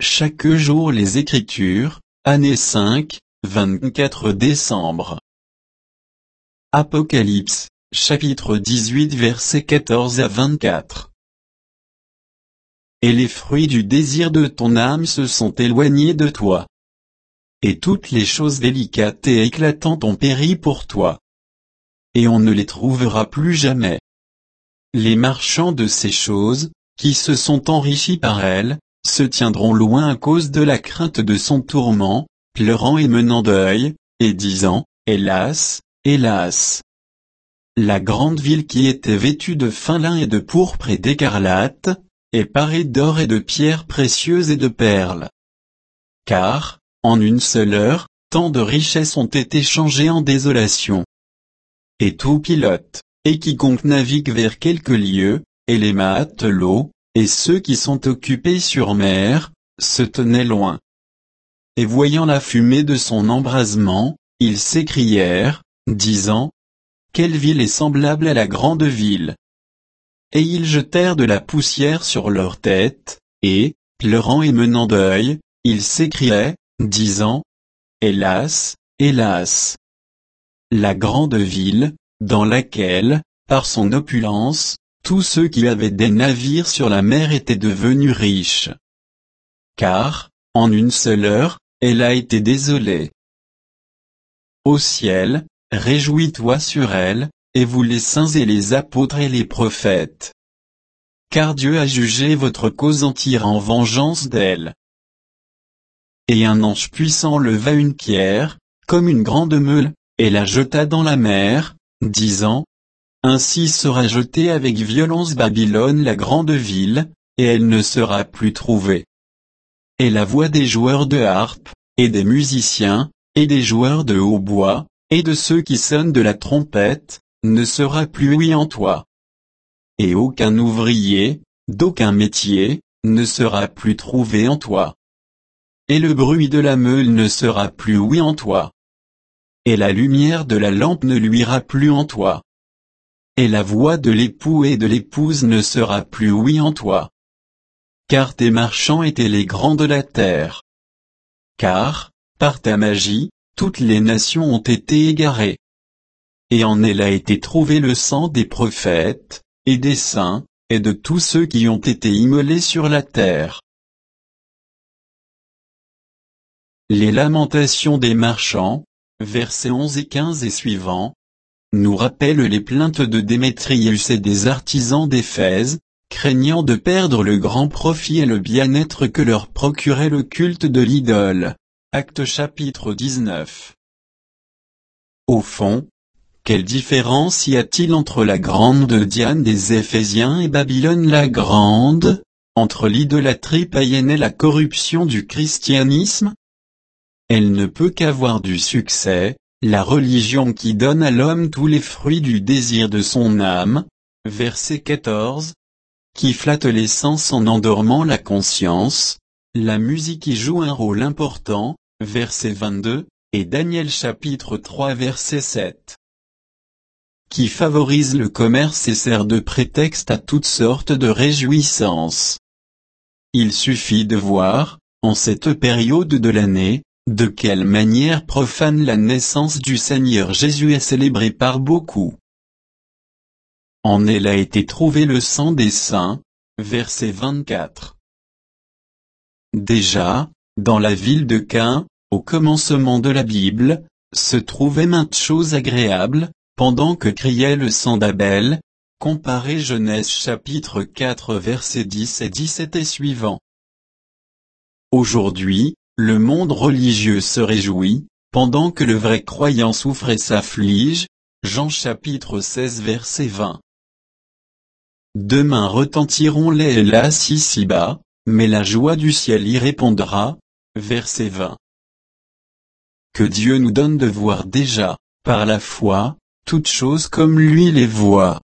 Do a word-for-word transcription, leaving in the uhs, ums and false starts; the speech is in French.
chaque jour les Écritures, année cinq, vingt-quatre décembre. Apocalypse, chapitre dix-huit versets quatorze à vingt-quatre. Et les fruits du désir de ton âme se sont éloignés de toi. Et toutes les choses délicates et éclatantes ont péri pour toi. Et on ne les trouvera plus jamais. Les marchands de ces choses, qui se sont enrichis par elles, se tiendront loin à cause de la crainte de son tourment, pleurant et menant deuil, et disant, hélas, hélas. La grande ville qui était vêtue de fin lin et de pourpre et d'écarlate, est parée d'or et de pierres précieuses et de perles. Car, en une seule heure, tant de richesses ont été changées en désolation. Et tout pilote, et quiconque navigue vers quelque lieu, et les matelots, et ceux qui sont occupés sur mer, se tenaient loin. Et voyant la fumée de son embrasement, ils s'écrièrent, disant, quelle ville est semblable à la grande ville? Et ils jetèrent de la poussière sur leurs têtes, et, pleurant et menant deuil, ils s'écriaient, disant, hélas, hélas. La grande ville, dans laquelle, par son opulence, tous ceux qui avaient des navires sur la mer étaient devenus riches. Car, en une seule heure, elle a été désolée. Au ciel, réjouis-toi sur elle, et vous les saints et les apôtres et les prophètes. Car Dieu a jugé votre cause en tirant vengeance d'elle. Et un ange puissant leva une pierre, comme une grande meule, et la jeta dans la mer, disant, ainsi sera jetée avec violence Babylone la grande ville, et elle ne sera plus trouvée. Et la voix des joueurs de harpe, et des musiciens, et des joueurs de hautbois, et de ceux qui sonnent de la trompette, ne sera plus ouïe en toi. Et aucun ouvrier, d'aucun métier, ne sera plus trouvé en toi. Et le bruit de la meule ne sera plus ouï en toi. Et la lumière de la lampe ne luira plus en toi. Et la voix de l'époux et de l'épouse ne sera plus ouïe en toi. Car tes marchands étaient les grands de la terre. Car, par ta magie, toutes les nations ont été égarées. Et en elle a été trouvé le sang des prophètes, et des saints, et de tous ceux qui ont été immolés sur la terre. Les lamentations des marchands, versets onze et quinze et suivants, nous rappellent les plaintes de Démétrius et des artisans d'Éphèse, craignant de perdre le grand profit et le bien-être que leur procurait le culte de l'idole. Actes chapitre dix-neuf. Au fond, quelle différence y a-t-il entre la grande Diane des Éphésiens et Babylone la grande, entre l'idolâtrie païenne et la corruption du christianisme? Elle ne peut qu'avoir du succès, la religion qui donne à l'homme tous les fruits du désir de son âme, verset quatorze, qui flatte les sens en endormant la conscience, la musique y joue un rôle important, verset vingt-deux, et Daniel chapitre trois verset sept. Qui favorise le commerce et sert de prétexte à toutes sortes de réjouissances. Il suffit de voir, en cette période de l'année, de quelle manière profane la naissance du Seigneur Jésus est célébrée par beaucoup. En elle a été trouvé le sang des saints, verset vingt-quatre. Déjà, dans la ville de Caïn, au commencement de la Bible, se trouvaient maintes choses agréables, pendant que criait le sang d'Abel, comparez Genèse chapitre quatre versets dix et dix-sept et suivants. Aujourd'hui, le monde religieux se réjouit, pendant que le vrai croyant souffre et s'afflige, Jean chapitre seize verset vingt. Demain retentiront les hélas ici-bas, mais la joie du ciel y répondra, verset vingt. Que Dieu nous donne de voir déjà, par la foi, toutes choses comme lui les voit.